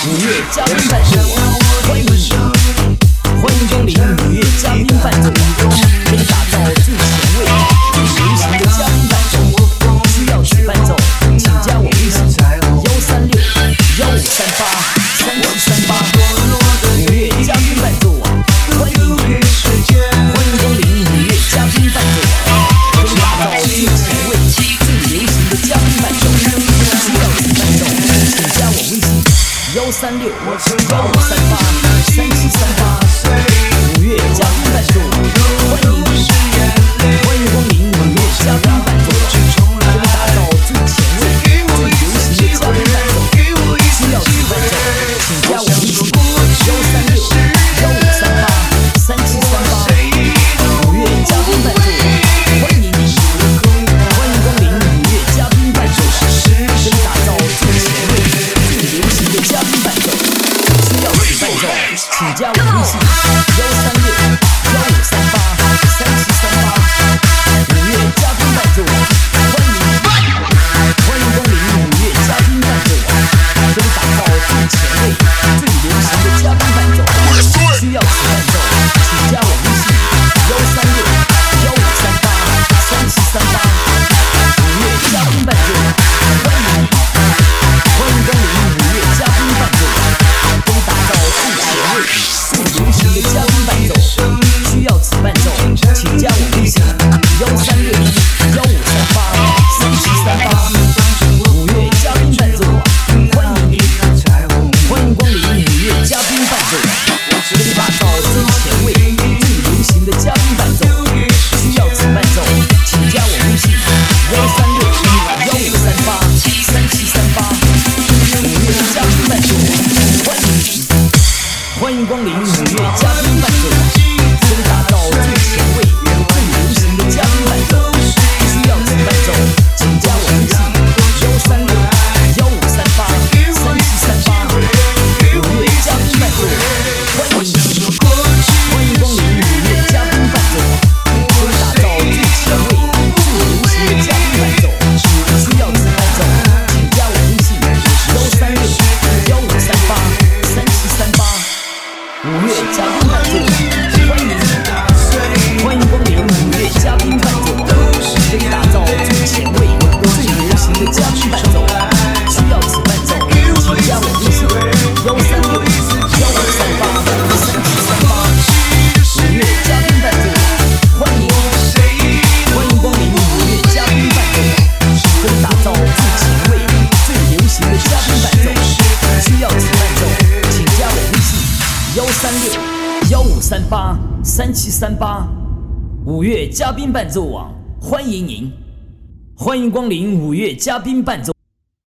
五月嘉宾伴奏网，欢迎你，欢迎光临五月嘉宾伴奏网，给你打造最前卫、最流行的嘉宾伴奏。需要此伴奏，请加我微信136-1538-3738。五月嘉宾伴奏网，欢迎你，欢迎光临五月嘉宾伴奏网，给你打造最前卫、最流行的嘉宾伴奏。需要此伴奏，请加我微信136-1538-3738。五月嘉宾伴奏网，欢迎你，欢迎光临五月嘉宾伴奏网，给你打造最前卫、最流行的嘉宾伴奏。需要此伴奏，请加我微信136-1538-3738。五月嘉宾伴奏网，欢迎你，欢迎光临五月嘉宾伴奏网，给你打造最前卫、最流行的嘉宾伴奏。需要此伴奏，请加我微信136-1538-3738。五月嘉宾伴奏网，欢迎你，欢迎光临五月嘉宾伴奏网，给你打造最前卫、最流行的嘉宾伴奏。需要此伴奏，请加我微信136-1538-3738。五月嘉宾伴奏网，欢迎你，欢迎光临五月嘉宾伴奏网，给你打造最前卫、最流行的嘉宾伴奏。需要此伴奏，请加我微信136-1538-3738。五月嘉宾伴奏网，欢迎你，欢迎光临五月嘉宾伴奏网，给你打造最前卫、最流行的嘉宾伴奏。需要此伴奏，请加我微信136-1538-3738。五月嘉宾伴奏网，欢迎你，欢迎光临五月嘉宾伴奏网，给你打造最前卫、最流行的嘉宾伴奏。需要此伴奏，请加我微信136-1538-3738。五月嘉宾伴奏网，欢迎你，欢迎光临五月嘉宾伴奏网，给你打造最前卫、最流行的嘉宾伴奏。需要此伴奏，请加我微信136-1538-3738。五月嘉宾伴奏网，欢迎你，欢迎光临五月嘉宾伴奏网，给你打造最前卫、最流行的嘉宾伴奏。需要此伴奏，请加我微信136-1538-3738。五月嘉宾伴奏网，欢迎你，欢迎光临五月嘉宾伴奏网，给你打造最前卫、最流行的嘉宾伴奏。需要此伴奏，请加我微信136-1538-3738。五月嘉宾伴奏网，欢迎您，欢迎光临五月嘉宾伴奏。